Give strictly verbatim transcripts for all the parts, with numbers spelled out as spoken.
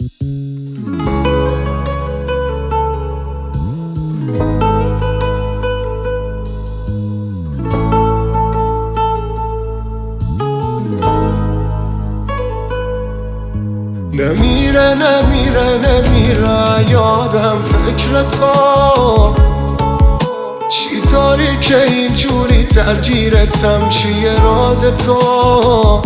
نمیره نمیره نمیره یادم فکر تو، چی طوری که اینجوری درگیرتم، چیه راز تو؟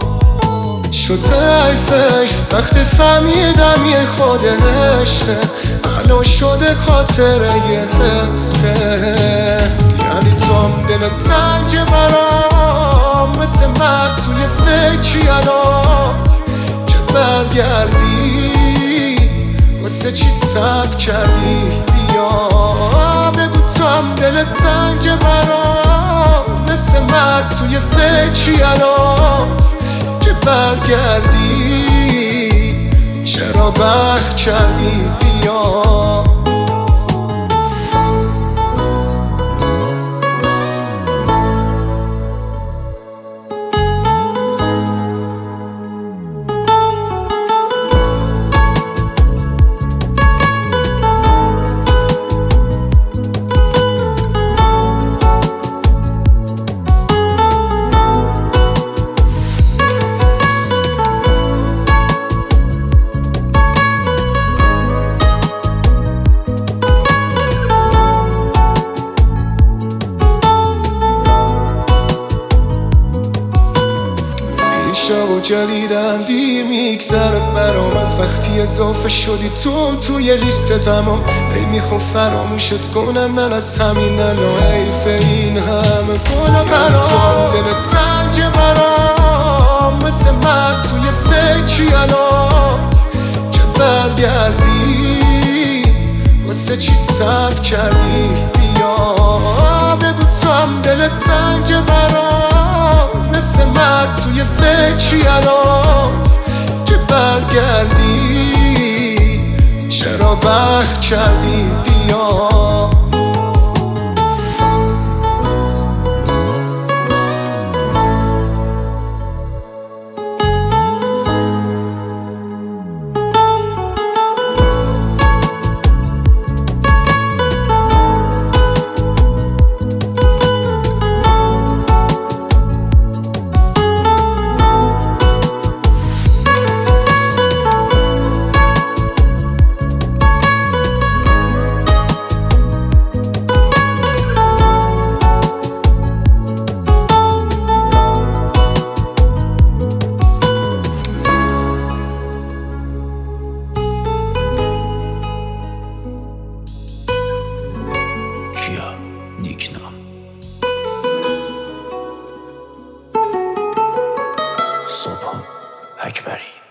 شده حیفش وقتی فهمیدم یه خودشه، الان شده خاطره یه حسه. یعنی توم دل تنگ برام، مثل من توی فکری الان که برگردی، واسه چی صبر کردی؟ بیا بگو توم دل تنگ برام، مثل من توی فکری الان که برگردی، چرا بح کردی؟ بیا و جلیدم دیر میگذره برام، از وقتی اضافه شدی تو توی لیست تمام. ای میخوام فراموشت کنم من از همین الان، حیف این همه گل برام. دل تنگ برام، مثل من توی فکری الان که برگردی، واسه چی صبر کردی؟ بیا بگو تو هم دل تنگ برام، مثل من توی فکری الان که برگردی، چرا بح کردی؟ بیا نیکنام صبحان اکبری.